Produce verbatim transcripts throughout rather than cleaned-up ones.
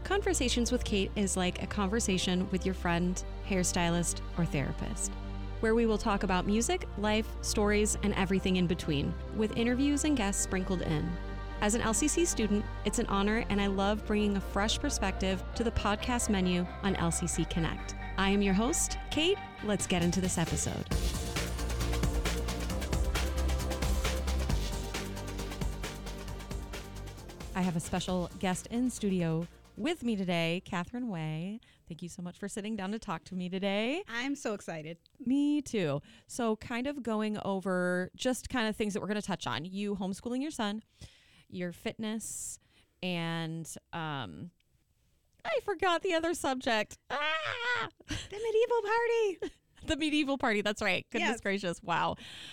Conversations with Kate is like a conversation with your friend, hairstylist, or therapist, where we will talk about music, life, stories, and everything in between, with interviews and guests sprinkled in. As an L C C student, it's an honor, and I love bringing a fresh perspective to the podcast menu on L C C Connect. I am your host, Kate. Let's get into this episode. I have a special guest in studio with me today, Catherine Way. Thank you so much for sitting down to talk to me today. I'm so excited. Me too. So kind of going over just kind of things that we're going to touch on. You homeschooling your son, your fitness, and um, I forgot the other subject. Ah! The medieval party. The medieval party. That's right. Goodness Yes. gracious. Wow.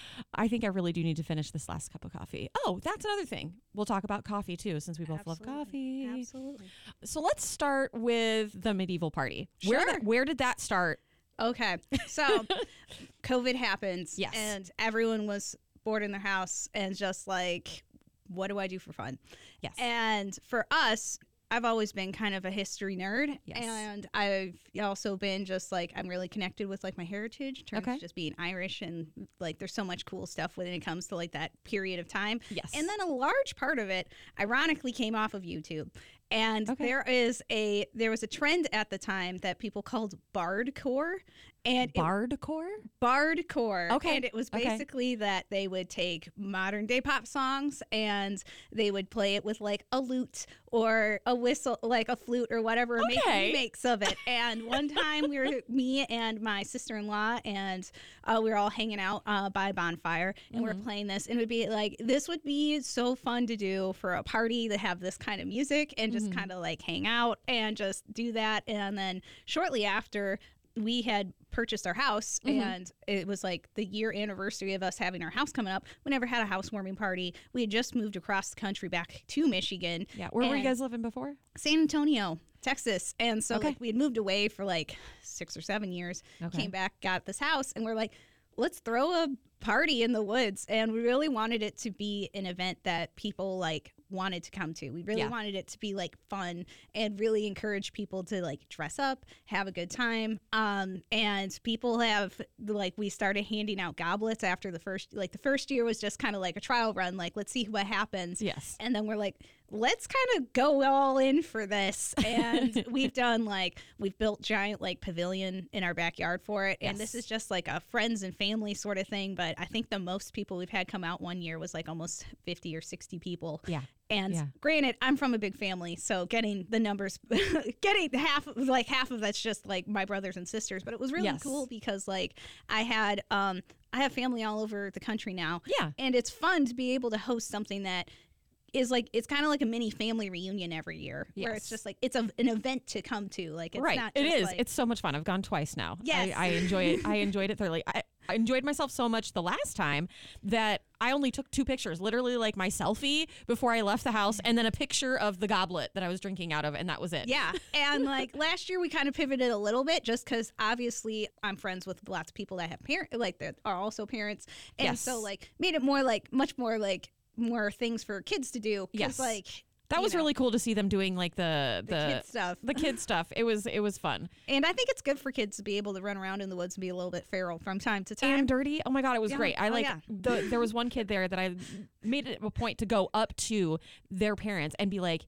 I think I really do need to finish this last cup of coffee. Oh, that's another thing. We'll talk about coffee too, since we both Absolutely. love coffee. Absolutely. So let's start with the medieval party. Where, Sure. that, where did that start? Okay. So COVID happens. Yes. And everyone was bored in their house and just like, what do I do for fun? Yes. And for us, I've always been kind of a history nerd. Yes. And I've also been just like, I'm really connected with like my heritage in terms Okay. of just being Irish. And like, there's so much cool stuff when it comes to like that period of time. Yes. And then a large part of it, ironically, came off of YouTube. And Okay. there is a, there was a trend at the time that people called bardcore. And it Bardcore? Bardcore. Okay. And it was Okay. basically that they would take modern day pop songs and they would play it with like a lute or a whistle, like a flute or whatever, and make Okay. remakes of it. And one time we were, me and my sister-in-law, and uh, we were all hanging out uh, by a bonfire, and we Mm-hmm. were playing this, and it would be like, this would be so fun to do for a party to have this kind of music and just Mm-hmm. kind of like hang out and just do that. And then shortly after, we had purchased our house, Mm-hmm. and it was like the year anniversary of us having our house coming up. We never had a housewarming party. We had just moved across the country back to Michigan. Yeah. Where were you And guys living before? San Antonio, Texas. And so Okay. like we had moved away for like six or seven years, Okay. came back, got this house, and we're like, let's throw a party in the woods. And we really wanted it to be an event that people like wanted to come to. We really Yeah. wanted it to be like fun and really encourage people to like dress up, have a good time. Um, and people have like, we started handing out goblets after the first, like the first year was just kind of like a trial run. Like, let's see what happens. Yes. And then we're like, let's kind of go all in for this. And we've done like, we've built giant like pavilion in our backyard for it. And this Yes. is just like a friends and family sort of thing. But I think the most people we've had come out one year was like almost fifty or sixty people. Yeah. And Yeah. granted, I'm from a big family, so getting the numbers, getting half, like half of that's just like my brothers and sisters. But it was really Yes. cool because like I had, um, I have family all over the country now. Yeah. And it's fun to be able to host something that is like, it's kind of like a mini family reunion every year, where Yes. it's just like, it's a, an event to come to. Like, it's Right. not It just is. like, It's so much fun. I've gone twice now. Yes. I, I enjoy it. I enjoyed it thoroughly. I, I enjoyed myself so much the last time that I only took two pictures, literally like my selfie before I left the house, and then a picture of the goblet that I was drinking out of, and that was it. Yeah. And like last year we kind of pivoted a little bit just because obviously I'm friends with lots of people that have parents, like that are also parents. And Yes. so like made it more like, much more like more things for kids to do. 'Cause, Yes. like, That you was know, really cool to see them doing like the the the kid stuff. the kid stuff. It was it was fun And I think it's good for kids to be able to run around in the woods and be a little bit feral from time to time. and dirty. Oh my god, it was Yeah. great. I Oh, like yeah. the there was one kid there that I made it a point to go up to their parents and be like,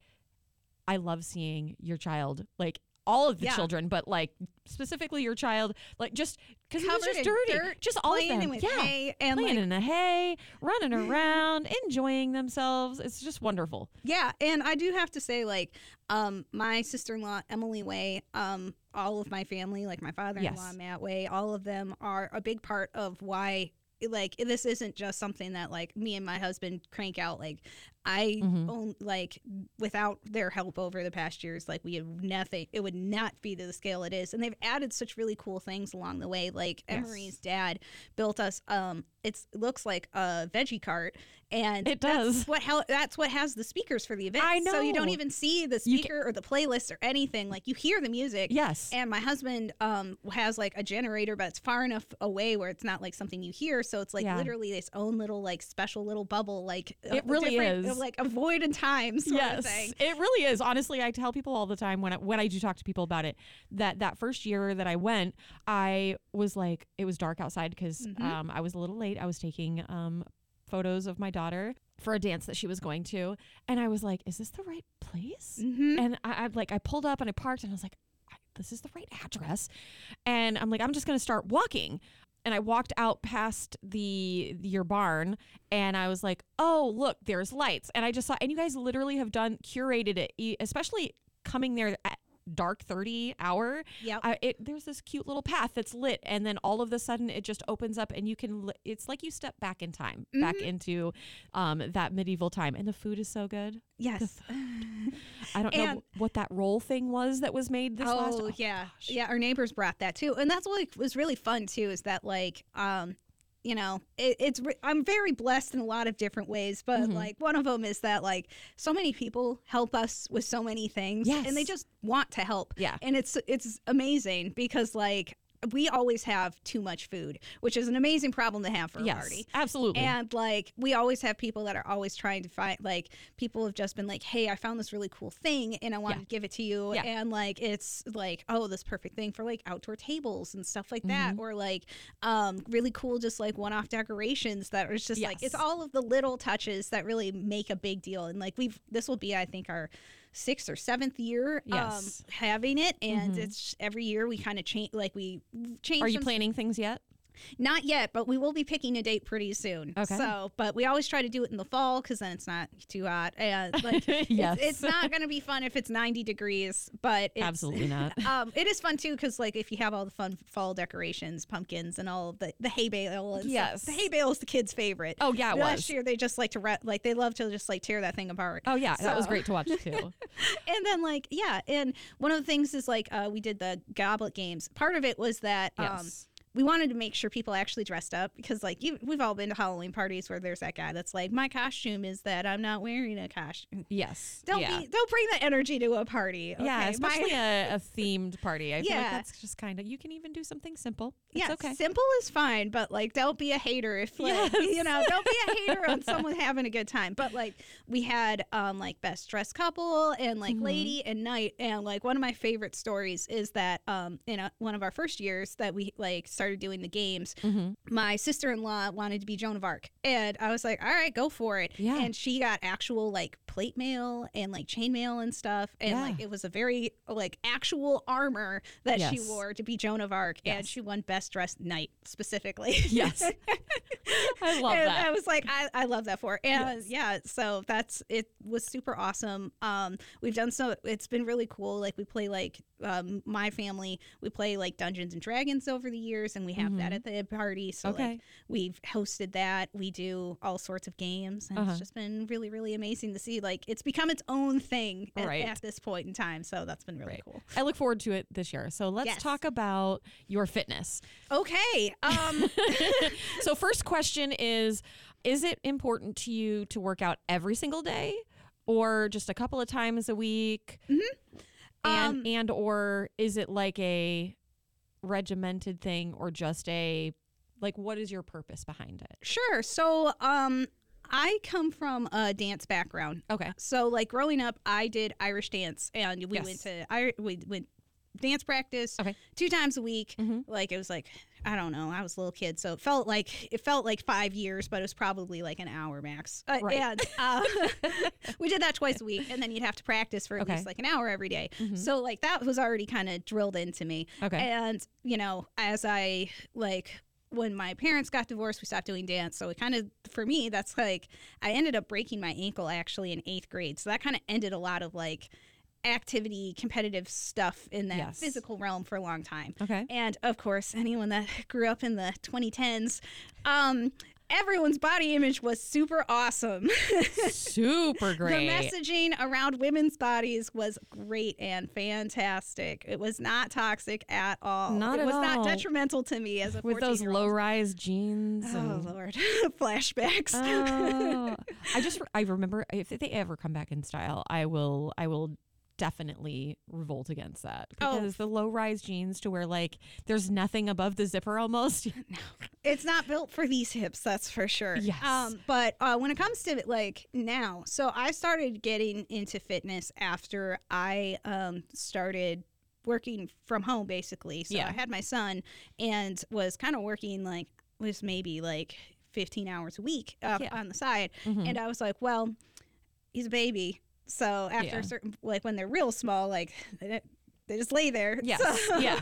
I love seeing your child, like all of the Yeah. children, but like specifically your child, like just because he was Covered just in dirty, dirt, just all of playing them, with yeah, hay and playing like in the hay, running around, enjoying themselves. It's just wonderful. Yeah, and I do have to say, like, um, my sister-in-law, Emily Way, um, all of my family, like my father-in-law, Yes. Matt Way, all of them are a big part of why, like, this isn't just something that, like, me and my husband crank out. Like, I Mhm. own, like, without their help over the past years, like, we have nothing, it would not be to the scale it is. And they've added such really cool things along the way. Like, Yes. Emery's dad built us, um, it's, it looks like a veggie cart. And It that's does. what hel- that's what has the speakers for the event. I So you don't know. even see the You speaker or the playlist or anything. Like, you hear the music. Yes. And my husband um has like a generator, but it's far enough away where it's not like something you hear. So it's like Yeah. literally its own little like special little bubble. Like uh, It really different- is. of like avoiding time sort yes, of thing. It really is. Honestly, I tell people all the time when I, when I do talk to people about it that that first year that I went, I was like, it was dark outside because Mhm. um, I was a little late. I was taking um, photos of my daughter for a dance that she was going to. And I was like, is this the right place? Mhm. And I, I like, I pulled up and I parked and I was like, this is the right address. And I'm like, I'm just going to start walking. And I walked out past the your barn and I was like, oh, look, there's lights. And I just saw, and you guys literally have done, curated it, e- especially coming there at dark thirty hour. Yep. Uh, it, there's this cute little path that's lit. And then all of a sudden it just opens up and you can, li- it's like you step back in time, back Mhm. into um, that medieval time. And the food is so good. Yes. I don't And- know what that roll thing was that was made this oh, last. Oh, yeah. gosh. Yeah, our neighbors brought that too. And that's what like, was really fun too is that like um you know, it, it's re- I'm very blessed in a lot of different ways, but Mhm. like one of them is that like so many people help us with so many things Yes. and they just want to help. Yeah. And it's it's amazing because like we always have too much food, which is an amazing problem to have for a Yes, party. absolutely. And like we always have people that are always trying to find like people have just been like, hey, I found this really cool thing and I want Yeah. to give it to you. Yeah. And like it's like, oh, this perfect thing for like outdoor tables and stuff like that. Mhm. Or like um really cool just like one-off decorations that are just like Yes. it's all of the little touches that really make a big deal. And like we've this will be, I think, our sixth or seventh year Yes. um having it. And Mhm. it's every year we kind of change like we change Are you some planning things yet? not yet, but we will be picking a date pretty soon. Okay. So, but we always try to do it in the fall because then it's not too hot. And like, Yes. it's, it's not going to be fun if it's ninety degrees, but it's, Absolutely not. um, it is fun too because like if you have all the fun fall decorations, pumpkins, and all of the the hay bale. And stuff. Yes. The hay bale is the kids' favorite. Oh yeah, it Last was. year they just like to re- like they love to just like tear that thing apart. Oh yeah, that was So- great to watch too. And then like yeah, and one of the things is like uh, we did the goblet games. Part of it was that um, Yes. we wanted to make sure people actually dressed up because like you, we've all been to Halloween parties where there's that guy that's like, my costume is that I'm not wearing a costume. Yes. Don't yeah. be don't bring that energy to a party. Okay? Yeah, My- especially a, a themed party. I feel like Yeah. that's just kind of, you can even do something simple. It's yeah, okay. simple is fine, but like don't be a hater if like Yes. you know, don't be a hater on someone having a good time. But like we had um like best dressed couple and like Mhm. lady and night, and like one of my favorite stories is that um in a, one of our first years that we like started doing the games, Mm-hmm. my sister-in-law wanted to be Joan of Arc, and I was like, all right, go for it. Yeah. And she got actual like plate mail and like chain mail and stuff, and Yeah. like it was a very like actual armor that she Yes. wore to be Joan of Arc, and Yes. she won best dressed knight specifically. Yes. I love And that. I was like, I, I love that for her. And Yes. yeah, so that's it was super awesome. Um, we've done so it's been really cool. Like we play like um my family, we play like Dungeons and Dragons over the years, and we have that Mhm. at the party. So Okay. like we've hosted that. We do all sorts of games, and Uh-huh. it's just been really, really amazing to see. Like it's become its own thing at, Right. at this point in time. So that's been really Right. cool. I look forward to it this year. So let's Yes. talk about your fitness. Okay. Um So first question is, is it important to you to work out every single day or just a couple of times a week? And Um, and or is it like a regimented thing or just a, like, what is your purpose behind it? sure. So um I come from a dance background. Okay. So like growing up, I did Irish dance, and we Yes. went to I we went dance practice Okay. two times a week. Mhm. Like it was like I don't know, I was a little kid, so it felt like it felt like five years, but it was probably like an hour max. Uh, Right. And uh, we did that twice a week, and then you'd have to practice for at Okay. least like an hour every day. Mhm. So like that was already kind of drilled into me. Okay. And you know, as I like when my parents got divorced, we stopped doing dance. So it kind of, for me, that's like, I ended up breaking my ankle actually in eighth grade. So that kind of ended a lot of like activity, competitive stuff in that Yes. physical realm for a long time. Okay. And of course, anyone that grew up in the twenty tens, um, everyone's body image was super awesome. Super great. The messaging around women's bodies was great and fantastic. It was not toxic at all. Not it at was all. not detrimental to me as a With those fourteen-year-old. low-rise jeans. Oh and- Lord, flashbacks. Oh, I just I remember if they ever come back in style, I will I will definitely revolt against that Oh. because the low rise jeans to where like there's nothing above the zipper almost. It's not built for these hips, that's for sure. Yes. Um, but uh, when it comes to like now, so I started getting into fitness after I um, started working from home, basically. So Yeah. I had my son and was kind of working like was maybe like fifteen hours a week uh, Yeah. on the side, Mhm. and I was like, well, he's a baby, so after Yeah. a certain like when they're real small, like they, don't- they just lay there. Yes. So- Yeah.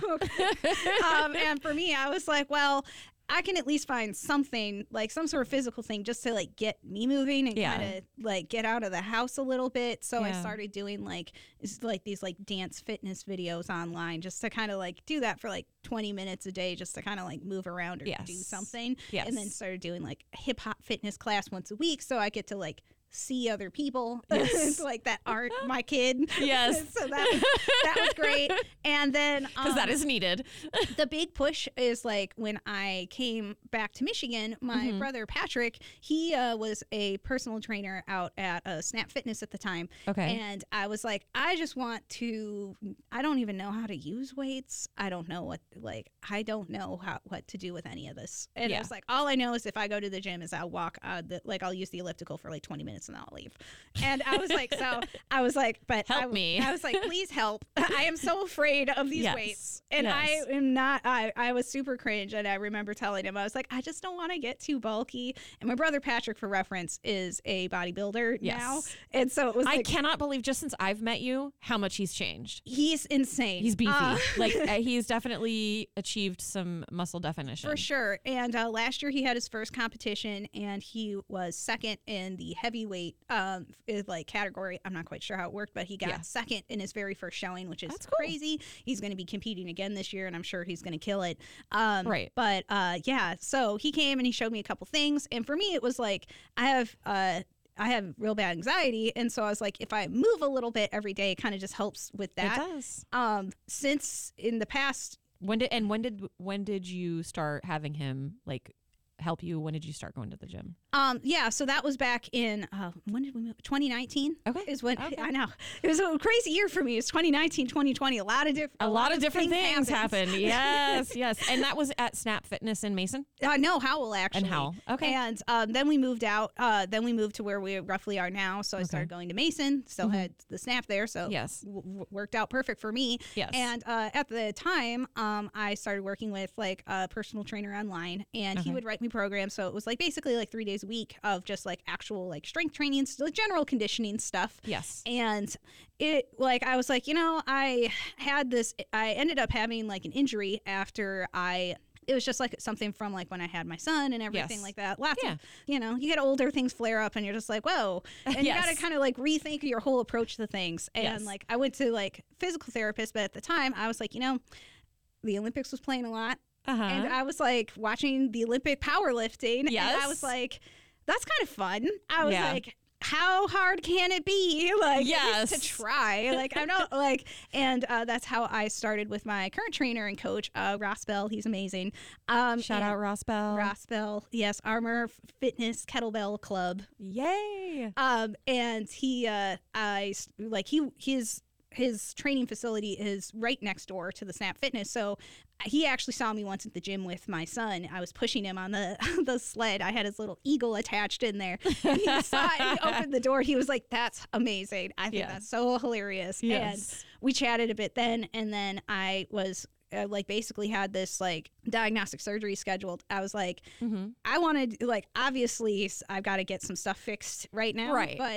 um, and for me, I was like, well, I can at least find something like some sort of physical thing just to like get me moving and Yeah. kind of like get out of the house a little bit. So I Yeah. started doing like it's like these like dance fitness videos online just to kind of like do that for like twenty minutes a day just to kind of like move around or do Yes. something. Yes. And then started doing like a hip hop fitness class once a week so I get to like see other people Yes. like that aren't my kid. Yes. So that was, that was great. And then Because um, that is needed. the big push is like when I came back to Michigan, my Mhm. brother Patrick, he uh, was a personal trainer out at uh, Snap Fitness at the time. Okay. And I was like, I just want to, I don't even know how to use weights. I don't know what, like, I don't know how, what to do with any of this. And Yeah. it was like, all I know is if I go to the gym is I'll walk, uh, the, like, I'll use the elliptical for like twenty minutes and then I'll leave. And I was like, so I was like, but Help I, me. I was like, please help. I am so afraid of these Yes. weights. And Yes. I am not, I, I was super cringe. And I remember telling him, I was like, I just don't want to get too bulky. And my brother Patrick, for reference, is a bodybuilder Yes. now. And so it was I like, cannot believe just since I've met you how much he's changed. he's insane. He's beefy. Uh, like uh, he's definitely achieved some muscle definition. For sure. And uh, last year he had his first competition and he was second in the heavyweight um, is, like category. I'm not quite sure how it worked, but he got Yeah. second in his very first showing, which is That's cool. crazy. He's going to be competing again this year and I'm sure he's going to kill it. Um, Right. But uh, yeah, so he came and he showed me a couple things. And for me, it was like, I have, uh, I have real bad anxiety. And so I was like, if I move a little bit every day, it kind of just helps with It that. does. Um, since in the past, When did and when did when did you start having him like help you? When did you start going to the gym? Um, yeah, so that was back in uh, when did we move? twenty nineteen. Okay. Is when Okay. I know it was a crazy year for me. It's twenty nineteen, twenty twenty. A lot of different, A, lot, of different things, happened. happened. Yes, yes. And that was at Snap Fitness in Mason Uh, no, Howell actually. and Howell. Okay. And um, then we moved out. Uh, then we moved to where we roughly are now. So I Okay. started going to Mason. Still Mhm. had the Snap there, so Yes. w- w- worked out perfect for me. Yes. And uh, at the time, um, I started working with like a personal trainer online, and he Okay. would write me programs. So it was like basically like three days a week of just like actual like strength training, like general conditioning stuff. Yes. And it like I was like, you know, I had this. I ended up having like an injury after I. It was just like something from like when I had my son and everything Yes. like that. Lots Yeah. of, you know, you get older, things flare up, and you're just like, whoa. And you got to Yes. kind of like rethink your whole approach to things. And Yes. like I went to like physical therapist, but at the time I was like, you know, the Olympics was playing a lot, Uh-huh. and I was like watching the Olympic powerlifting, and I Yes. was like, that's kind of fun. I was Yeah. like, how hard can it be? Like, at least Yes. to try. Like, I'm not like, and uh, that's how I started with my current trainer and coach, uh, Ross Bell. He's amazing. Um, Shout and out Ross Bell. Ross Bell. Yes, Armor Fitness Kettlebell Club. Yay. Um, and he, uh, I s- like he his his training facility is right next door to the Snap Fitness. So he actually saw me once at the gym with my son. I was pushing him on the the sled. I had his little eagle attached in there. And he saw it. He opened the door. He was like, "That's amazing. I think Yeah. that's so hilarious." Yes. And we chatted a bit then, and then I was. Uh, like basically had this like diagnostic surgery scheduled. I was like, Mm-hmm. I wanted like obviously s- I've got to get some stuff fixed right now. Right. But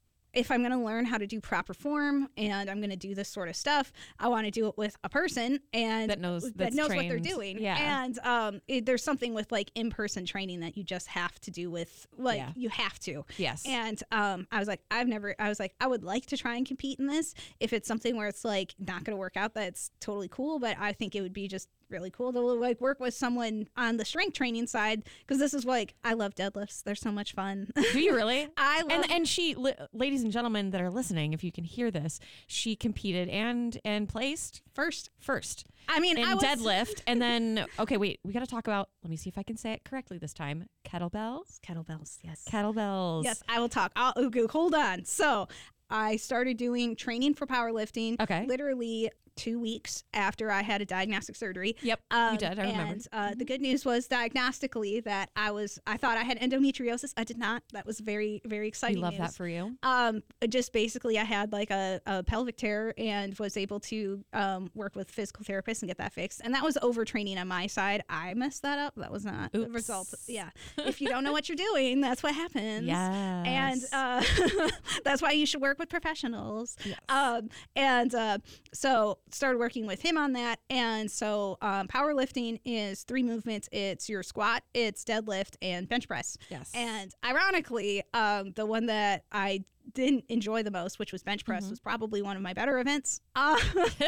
if I'm going to learn how to do proper form and I'm going to do this sort of stuff, I want to do it with a person and That knows- that that's knows what they're trained. doing. Yeah. And um, it, there's something with like in-person training that you just have to do with like Yeah. you have to. Yes. And um, I was like, I've never, I was like, I would like to try and compete in this. If it's something where it's like not going to work out, that's totally cool. But I think it would be just really cool to like work with someone on the strength training side because this is like, I love deadlifts. They're so much fun. Do you really? I love And and she, li- ladies and gentlemen that are listening, if you can hear this, she competed and and placed first. first I mean, in I was, deadlift, and then okay, wait, we got to talk about. Let me see if I can say it correctly this time. Kettlebells, kettlebells. Yes. kettlebells. Yes, I will talk. I'll, okay, hold on. So I started doing training for powerlifting. Okay. Literally two weeks after I had a diagnostic surgery. Yep, Um, you did. I remember. And uh, the good news was diagnostically that I was, I thought I had endometriosis. I did not. That was very, very We exciting love news. that for you. Um, just basically I had like a, a pelvic tear and was able to um, work with physical therapists and get that fixed. And that was overtraining on my side. I messed that up. That was not the Oops. result. Yeah. If you don't know what you're doing, that's what happens. Yes. And uh, that's why you should work with professionals. Yes. Um, and uh, so started working with him on that. And so um, powerlifting is three movements. It's your squat, it's deadlift, and bench press. Yes. And ironically, um, the one that I didn't enjoy the most, which was bench press, Mhm. was probably one of my better events. Uh,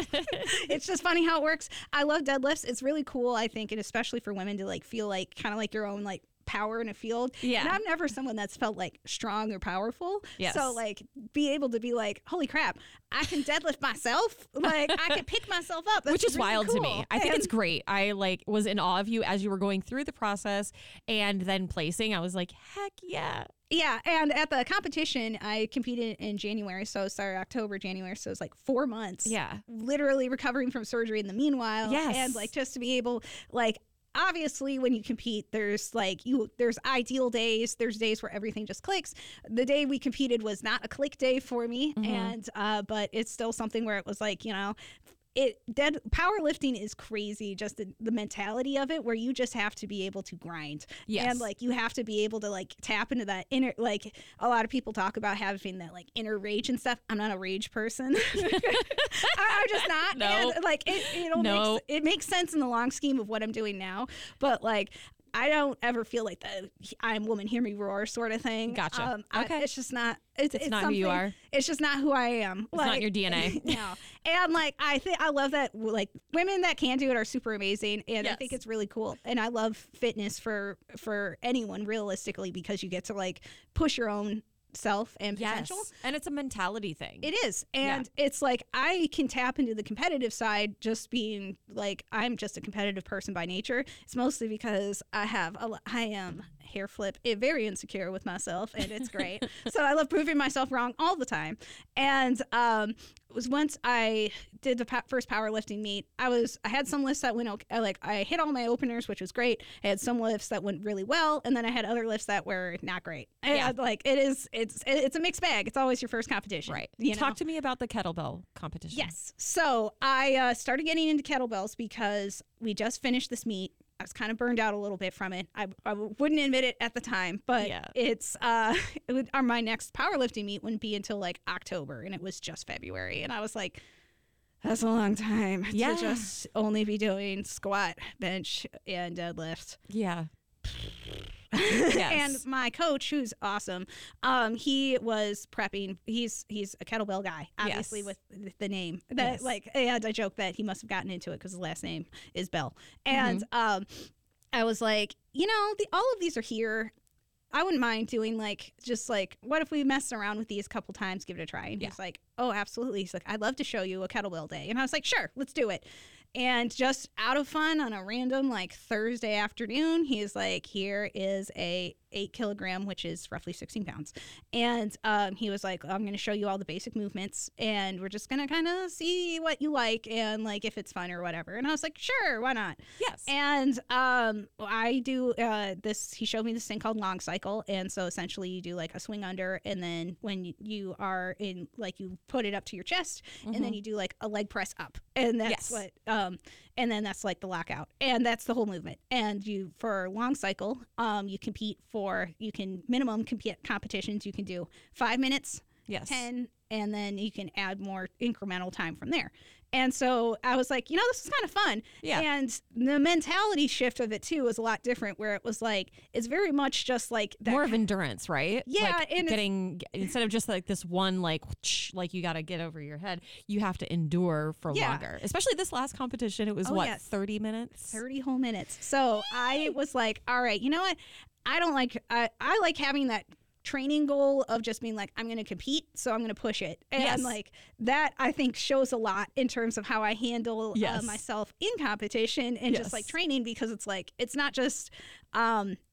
it's just funny how it works. I love deadlifts. It's really cool, I think, and especially for women to like feel like kind of like your own like power in a field. Yeah. And I'm never someone that's felt like strong or powerful. Yes. So like be able to be like, holy crap, I can deadlift myself. Like I can pick myself up. That's Which is really wild to cool. me. I think And- it's great. I like was in awe of you as you were going through the process and then placing. I was like, heck yeah. Yeah, and at the competition, I competed in January, so sorry, October, January, so it's like four months. Yeah. Literally recovering from surgery in the meanwhile. Yes. And like just to be able, like, obviously when you compete, there's like you there's ideal days, there's days where everything just clicks. The day we competed was not a click day for me, Mhm. and uh, but it's still something where it was like, you know, it dead powerlifting is crazy, just the, the mentality of it, where you just have to be able to grind. Yes. And like you have to be able to like tap into that inner, like a lot of people talk about having that like inner rage and stuff. I'm not a rage person. I, I'm just not. No. And, like it, it'll No. makes, it makes sense in the long scheme of what I'm doing now, but like I don't ever feel like the I'm woman, hear me roar sort of thing. Gotcha. Um, I- Okay. it's just not. It's, It's it's not who you something- are. It's just not who I am. It's not in your D N A. No. And like I think I love that like women that can do it are super amazing, and I think Yes. it's really cool. And I love fitness for for anyone realistically, because you get to like push your own self and potential. Yes. And it's a mentality thing. It is. And it's like I can tap into the competitive side just being like I'm just a competitive person by nature. It's mostly because I have a lo- I am hair flip eh, very insecure with myself, and it's great. So I love proving myself wrong all the time. And um it was once I did the po- first powerlifting meet, I was I had some lifts that went okay, like I hit all my openers, which was great. I had some lifts that went really well, and then I had other lifts that were not great. And Yeah. like it is it's it's a mixed bag. It's always your first competition. Right. You Talk know? to me about the kettlebell competition. Yes. So I uh, started getting into kettlebells because we just finished this meet. I was kind of burned out a little bit from it. I, I wouldn't admit it at the time, but Yeah. it's uh, it would, or my next powerlifting meet wouldn't be until like October, and it was just February, and I was like, that's a long time Yeah. to just only be doing squat, bench, and deadlift. Yeah. And Yes. my coach, who's awesome, um, he was prepping. He's he's a kettlebell guy, obviously, Yes. with the name. That Yes. like, and I joke that he must have gotten into it because his last name is Bell. Mm-hmm. And um, I was like, you know, the all of these are here. I wouldn't mind doing like just like what if we mess around with these a couple times, give it a try. And Yeah. he's like, oh, absolutely. He's like, I'd love to show you a kettlebell day. And I was like, sure, let's do it. And just out of fun on a random like Thursday afternoon, he's like, here is a eight kilogram, which is roughly sixteen pounds. And um, he was like, I'm going to show you all the basic movements, and we're just going to kind of see what you like and like if it's fun or whatever. And I was like, sure, why not? Yes. And um, I do uh, this. He showed me this thing called long cycle, and so essentially you do like a swing under, and then when you, you are in, like you put it up to your chest, and then Mhm. you do like a leg press up, and that's Yes. what. Um, and then that's like the lockout, and that's the whole movement. And you for long cycle, um, you compete for you can minimum compete competitions. You can do five minutes, Yes. ten, and then you can add more incremental time from there. And so I was like, you know, this is kind of fun. Yeah. And the mentality shift of it too was a lot different, where it was like, it's very much just like that. More of endurance, right? Yeah, Like and it's- getting instead of just like this one like whoosh, like you got to get over your head, you have to endure for Yeah. longer. Especially this last competition, it was Oh, what yes. thirty minutes. thirty whole minutes. So I was like, all right, you know what? I don't like, I, I like having that training goal of just being like, I'm going to compete, so I'm going to push it. And Yes. like that, I think shows a lot in terms of how I handle Yes. uh, myself in competition and just like Yes. training, because it's like, it's not just um,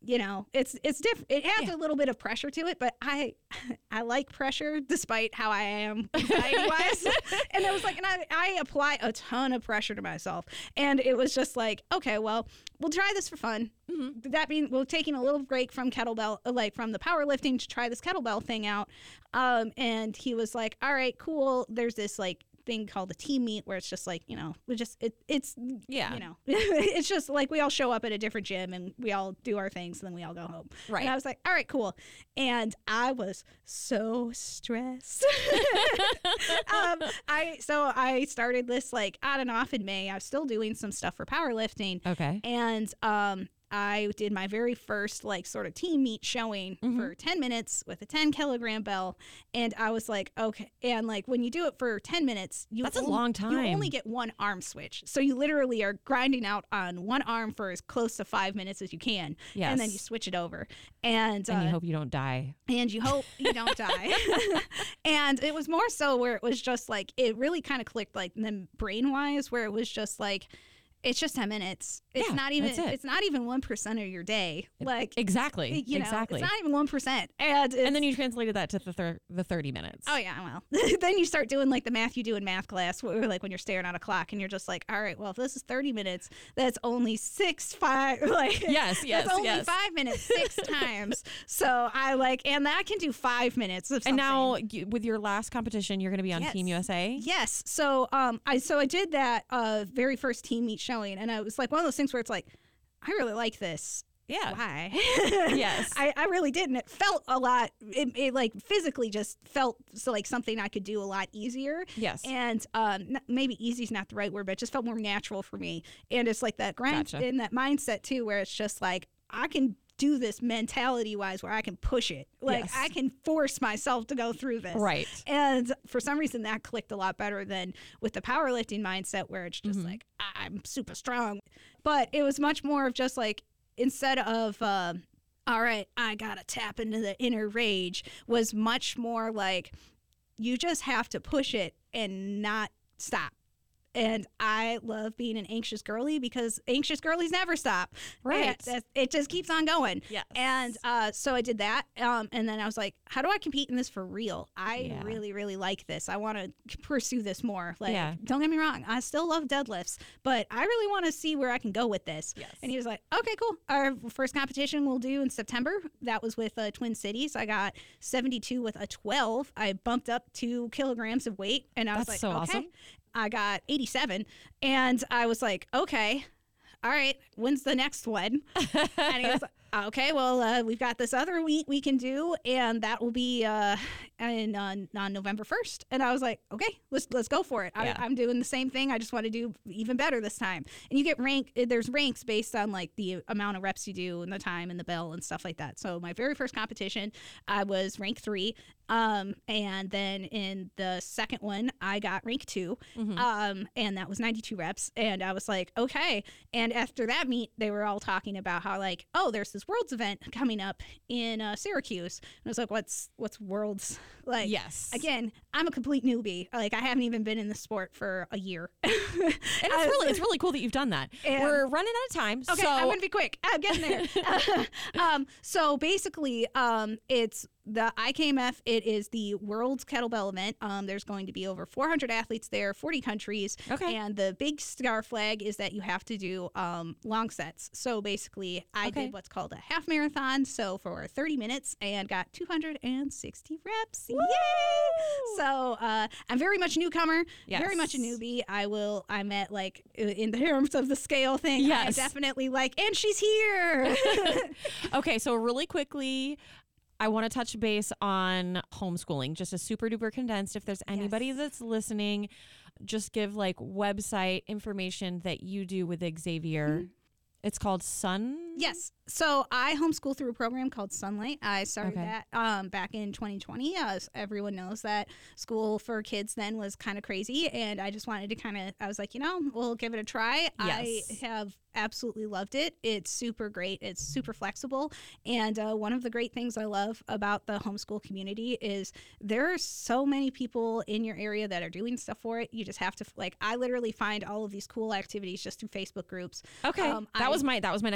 you know, it's it's different. It has Yeah. a little bit of pressure to it, but I I like pressure despite how I am anxiety wise. And I was like, and I, I apply a ton of pressure to myself. And it was just like, okay, well, we'll try this for fun. Mm-hmm. That means we're taking a little break from kettlebell, like from the powerlifting to try this kettlebell thing out. Um, and he was like, all right, cool. There's this like thing called a team meet where it's just like, you know, we just it, it's Yeah. you know, it's just like we all show up at a different gym and we all do our things and then we all go home. Right. And I was like, all right, cool. And I was so stressed. um, I so I started this like on and off in May. I was still doing some stuff for powerlifting. Okay. And um I did my very first like sort of team meet showing Mhm. for ten minutes with a ten kilogram bell. And I was like, okay. And like when you do it for ten minutes, you, That's a only, long you time. only get one arm switch. So you literally are grinding out on one arm for as close to five minutes as you can. Yes. And then you switch it over. And, And uh, you hope you don't die. and you hope you don't die. And it was more so where it was just like, it really kind of clicked like then brain wise, where it was just like, it's just ten minutes. It's Yeah, not even, that's it. it's not even one percent of your day. Like, Exactly. you know, exactly. it's not even one percent. And, And then it's- you translated that to the thir- the thirty minutes. oh yeah, well, then you start doing like the math you do in math class, where like when you're staring at a clock and you're just like, all right, well, if this is thirty minutes, that's only six, five, like, Yes, yes, that's only yes. five minutes, six times. So I like, and that can do five minutes of something. And now you, with your last competition, you're going to be on Yes. Team U S A. Yes. So um I so I did that uh very first team meet showing, and I was like one of those things where it's like, I really like this. Yeah. Why? Yes. I, I really did, and it felt a lot. It, it like physically just felt so like something I could do a lot easier. Yes. And um, n- maybe easy is not the right word, but it just felt more natural for me. And it's like that grind Gotcha. and that mindset too, where it's just like I can do this mentality wise, where I can push it. Like Yes. I can force myself to go through this. Right. And for some reason, that clicked a lot better than with the powerlifting mindset, where it's just Mhm. like, I'm super strong. But it was much more of just like, instead of, uh, all right, I got to tap into the inner rage, was much more like, you just have to push it and not stop. And I love being an anxious girly because anxious girlies never stop. Right. And that- it just keeps on going. Yes. And uh, so I did that. Um, and then I was like, how do I compete in this for real? I Yeah. really, really like this. I want to pursue this more. Like, Yeah. don't get me wrong. I still love deadlifts, but I really want to see where I can go with this. Yes. And he was like, okay, cool. Our first competition we'll do in September. That was with uh, Twin Cities. I got seventy-two with a twelve. I bumped up two kilograms of weight. And I was That's like, so okay. awesome. I got eighty-seven. And I was like, okay, all right, when's the next one? And he was like, okay, well, uh, we've got this other week we can do, and that will be uh, in, on, on November first. And I was like, okay, let's let's go for it. Yeah. I, I'm doing the same thing. I just want to do even better this time. And you get rank. There's ranks based on like the amount of reps you do and the time and the bell and stuff like that. So my very first competition, I was rank three. Um, and then in the second one, I got rank two. Mhm. Um, and that was ninety-two reps. And I was like, okay. And after that meet, they were all talking about how like, oh, there's this Worlds event coming up in uh, Syracuse. And I was like, what's what's Worlds? Like, Yes. again, I'm a complete newbie. Like, I haven't even been in the sport for a year. And it's really it's really cool that you've done that. And- We're running out of time. Okay, so I'm gonna be quick. I'm getting there. um, so basically, um, it's the I K M F. It is the World's Kettlebell event. Um, there's going to be over four hundred athletes there, forty countries. Okay. And the big star flag is that you have to do um, long sets. So basically, I Okay. did what's called a half marathon. So for thirty minutes and got two hundred sixty reps. Yay! So uh, I'm very much a newcomer. Very much a Yes. newbie. I will. I'm at like in terms of the scale thing. I'm Yes. definitely like, and she's here. Okay, so really quickly, I want to touch base on homeschooling, just a super duper condensed. If there's anybody Yes. that's listening, just give like website information that you do with Xavier. Mm-hmm. It's called Sun. Yes. So I homeschool through a program called Sunlight. I started Okay. that um, back in twenty twenty. As everyone knows that school for kids then was kind of crazy, and I just wanted to kind of. I was like, you know, we'll give it a try. I Yes. have absolutely loved it. It's super great. It's super flexible, and uh, one of the great things I love about the homeschool community is there are so many people in your area that are doing stuff for it. You just have to like. I literally find all of these cool activities just through Facebook groups. Okay, Um, that I- was my that was my next question. Is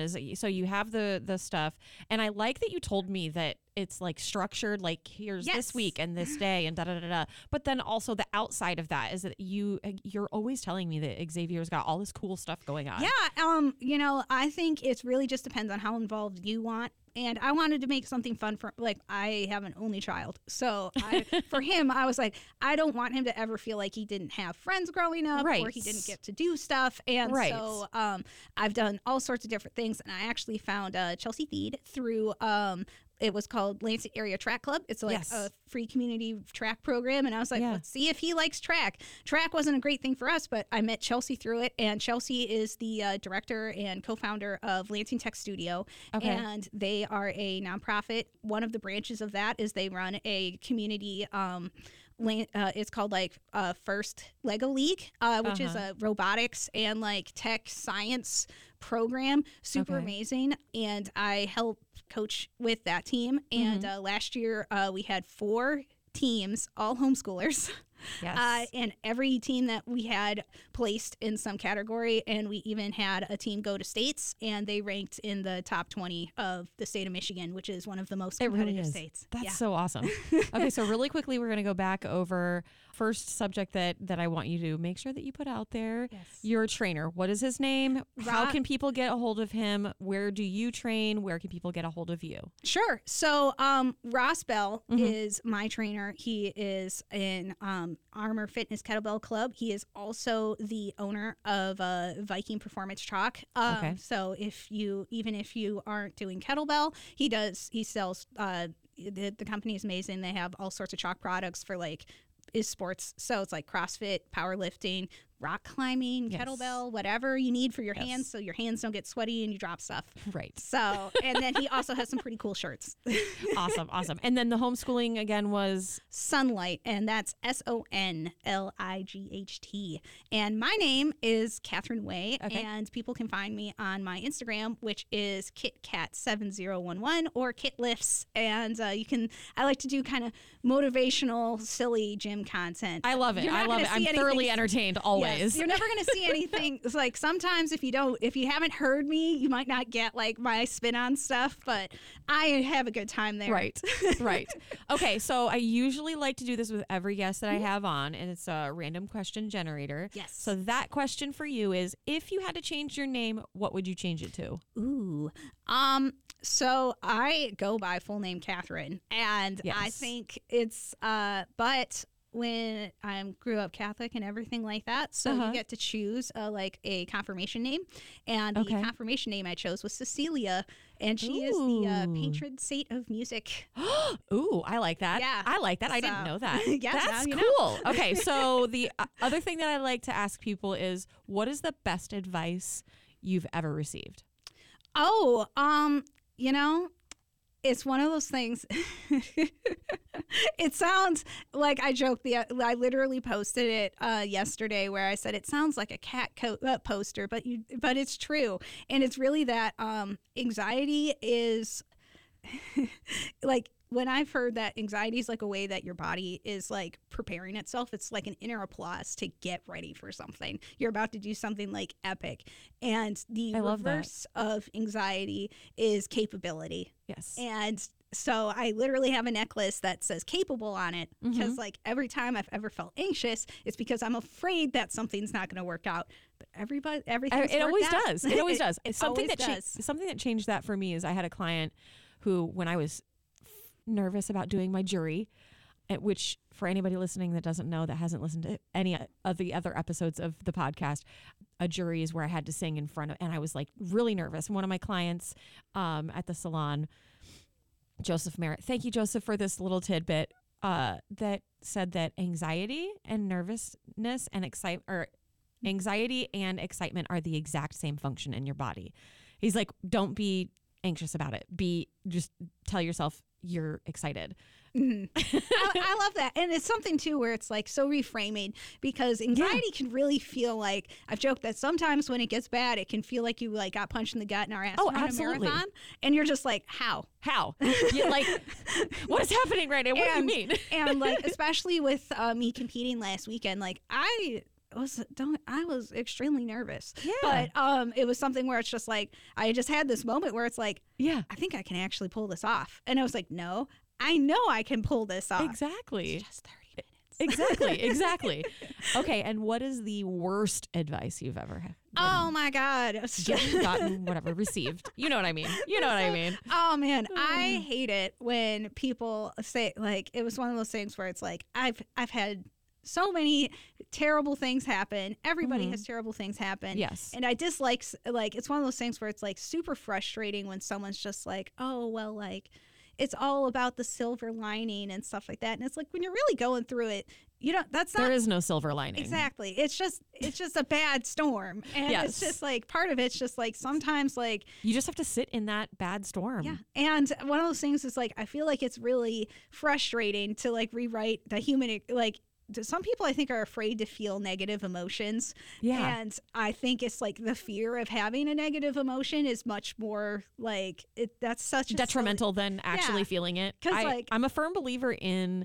is. So you have the the stuff, and I like that you told me that it's like structured, like here's Yes. this week and this day and da da da da. But then also the outside of that is that you you're always telling me that Xavier's got all this cool stuff going on. Yeah, um, you know, I think it's really just depends on how involved you want. And I wanted to make something fun for, like, I have an only child. So I, for him, I was like, I don't want him to ever feel like he didn't have friends growing up Right. or he didn't get to do stuff. And Right. so um, I've done all sorts of different things. And I actually found uh, Chelsea Feed through um, it was called Lansing Area Track Club. It's like Yes. a free community track program. And I was like, Yeah. let's see if he likes track. Track wasn't a great thing for us, but I met Chelsea through it. And Chelsea is the uh, director and co-founder of Lansing Tech Studio. Okay. And they are a nonprofit. One of the branches of that is they run a community um, lan- uh, it's called like uh, First Lego League, uh, which is Uh-huh. a robotics and like tech science program. Super Okay. amazing. And I help coach with that team. And uh, last year uh, we had four teams, all homeschoolers. Yes. Uh, and every team that we had placed in some category, and we even had a team go to states, and they ranked in the top twenty of the state of Michigan, which is one of the most It competitive really is. states. That's yeah. so awesome. Okay, so really quickly, we're going to go back over first subject that that I want you to make sure that you put out there. Yes. Your trainer. What is his name? How Rob- can people get a hold of him? Where do you train? Where can people get a hold of you? Sure. So um, Ross Bell Mhm. is my trainer. He is in um, Armor Fitness Kettlebell Club. He is also the owner of uh, Viking Performance Chalk. Um, Okay. So if you, even if you aren't doing kettlebell, he does. He sells. Uh, the, the company is amazing. They have all sorts of chalk products for like is sports. So it's like CrossFit, powerlifting, rock climbing, Yes. kettlebell, whatever you need for your Yes. hands, so your hands don't get sweaty and you drop stuff. Right. So, and then he also has some pretty cool shirts. Awesome. Awesome. And then the homeschooling again was Sonlight, and that's S O N L I G H T. And my name is Catherine Way, Okay. and people can find me on my Instagram, which is KitCat seven zero one one or KitLifts. And uh, you can, I like to do kind of motivational, silly gym content. I love it. You're I not love gonna it. I'm see anything- thoroughly entertained always. Yes, you're never going to see anything. It's like sometimes if you don't, if you haven't heard me, you might not get like my spin on stuff, but I have a good time there. Right, right. Okay, so I usually like to do this with every guest that I have on, and it's a random question generator. Yes. So that question for you is, if you had to change your name, what would you change it to? Ooh. Um, so I go by full name Catherine, and I Yes. think it's uh but when I grew up Catholic and everything like that, so Uh-huh. you get to choose uh, like a confirmation name, and the Okay. confirmation name I chose was Cecilia, and she is the uh, Ooh. patron saint of music. Ooh, I like that. Yeah. I like that. I So- didn't know that. Yeah, now That's you know. cool. Okay, so the uh, other thing that I like to ask people is, what is the best advice you've ever received? Oh, um, you know, it's one of those things. It sounds like I joked. The I literally posted it uh, yesterday, where I said it sounds like a cat co- uh, poster, but you, but it's true, and it's really that um, anxiety is like. When I've heard that anxiety is like a way that your body is like preparing itself, it's like an inner applause to get ready for something. You're about to do something like epic. And the I love that. reverse of anxiety is capability. Yes. And so I literally have a necklace that says capable on it because like every time I've ever felt anxious, it's because I'm afraid that something's not going to work out. But everybody, everything, it always out. does. It always does. It something always that cha- does. something that changed that for me is I had a client who, when I was nervous about doing my jury, at which for anybody listening that doesn't know, that hasn't listened to any of the other episodes of the podcast, a jury is where I had to sing in front of, and I was like really nervous. And one of my clients um, at the salon, Joseph Merritt, thank you, Joseph, for this little tidbit uh, that said that anxiety and nervousness and excite or anxiety and excitement are the exact same function in your body. He's like, don't be anxious about it. Be just tell yourself you're excited. Mhm. I, I love that. And it's something too where it's like so reframing, because anxiety can really feel like, I've joked that sometimes when it gets bad, it can feel like you like got punched in the gut and are asked Oh, to run a absolutely. marathon. And you're just like, how? How? You like, what is happening right now? What and, do you mean? and like, especially with uh, me competing last weekend, like I, it was don't I was extremely nervous. Yeah. But um it was something where it's just like I just had this moment where it's like, Yeah. I think I can actually pull this off. And I was like, no, I know I can pull this off. Exactly. It's just thirty minutes. Exactly. Exactly. Okay. And what is the worst advice you've ever had? Oh my God. Given, gotten, whatever, received. You know what I mean. You know what I mean. Oh man, I hate it when people say, like, it was one of those things where it's like I've I've had so many terrible things happen. Everybody Mhm. has terrible things happen. Yes. And I dislike, like, it's one of those things where it's like super frustrating when someone's just like, oh, well, like, it's all about the silver lining and stuff like that. And it's like, when you're really going through it, you don't, that's not. There is no silver lining. Exactly. It's just, it's just a bad storm. And Yes. it's just like, part of it's just like, sometimes like, You just have to sit in that bad storm. yeah. And one of those things is like, I feel like it's really frustrating to like rewrite the human, like, to some people I think are afraid to feel negative emotions. Yeah. And I think it's like the fear of having a negative emotion is much more like it that's such a Detrimental than actually Yeah. feeling it. 'Cause, I, like- I'm a firm believer in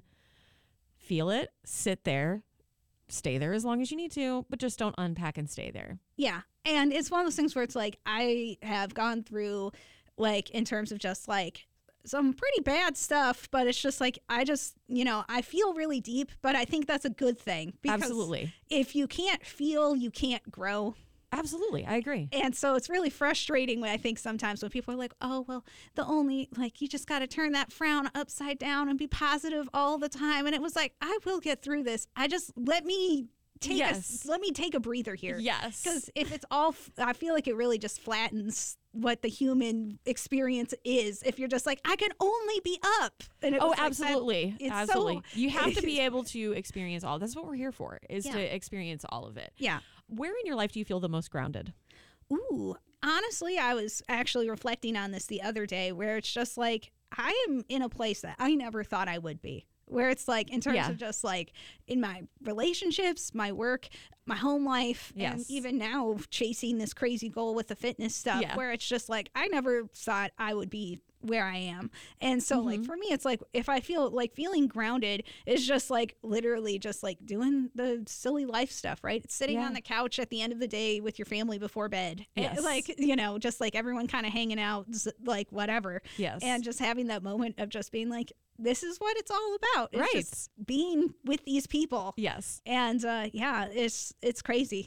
feel it, sit there, stay there as long as you need to, but just don't unpack and stay there. Yeah. And it's one of those things where it's like I have gone through like in terms of just like some pretty bad stuff, but it's just like I just, you know, I feel really deep, but I think that's a good thing because Absolutely. if you can't feel, you can't grow. Absolutely. I agree. And so it's really frustrating when I think sometimes when people are like, oh, well, the only, like, you just got to turn that frown upside down and be positive all the time. And it was like, I will get through this. I just, let me take Yes. a, let me take a breather here. Yes. Because if it's all, f- I feel like it really just flattens what the human experience is. If you're just like, I can only be up. And it Oh, was like that- absolutely. it's Absolutely. so- You have to be able to experience all. That's what we're here for, is Yeah. to experience all of it. Yeah. Where in your life do you feel the most grounded? Ooh, honestly, I was actually reflecting on this the other day where it's just like, I am in a place that I never thought I would be. Where it's like, in terms Yeah. of just like in my relationships, my work, my home life, and Yes. even now chasing this crazy goal with the fitness stuff, Yeah. where it's just like, I never thought I would be where I am. And so, like, Mhm. for me, it's like, if I feel like feeling grounded is just like literally just like doing the silly life stuff, right? It's sitting Yeah. on the couch at the end of the day with your family before bed. And, Yes. like, you know, just like everyone kind of hanging out, z- like whatever. Yes. And just having that moment of just being like, this is what it's all about. It's Right. just being with these people. Yes. And uh, yeah, it's it's crazy.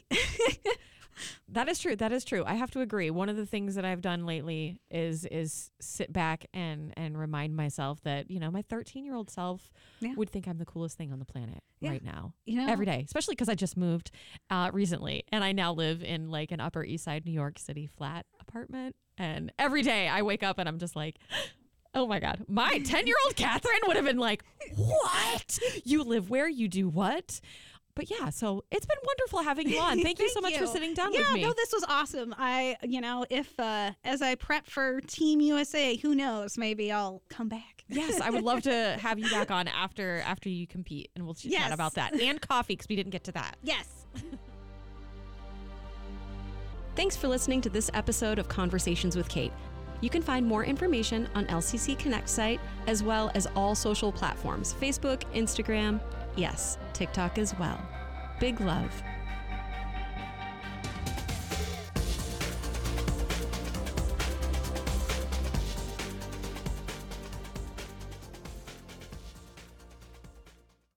That is true. That is true. I have to agree. One of the things that I've done lately is is sit back and and remind myself that, you know, my thirteen-year-old self Yeah. would think I'm the coolest thing on the planet Yeah. right now. You know, Every day, especially because I just moved uh, recently and I now live in like an Upper East Side New York City flat apartment. And every day I wake up and I'm just like, oh my God, my ten-year-old Catherine would have been like, what? You live where? You do what? But yeah, so it's been wonderful having you on. Thank you so Thank much for you. sitting down yeah, with me. no, this was awesome. I, you know, if uh, as I prep for Team U S A, who knows? Maybe I'll come back. Yes, I would love to have you back on after after you compete, and we'll chat Yes. about that and coffee because we didn't get to that. Yes. Thanks for listening to this episode of Conversations with Kate. You can find more information on L C C Connect site as well as all social platforms, Facebook, Instagram, yes, TikTok as well. Big love.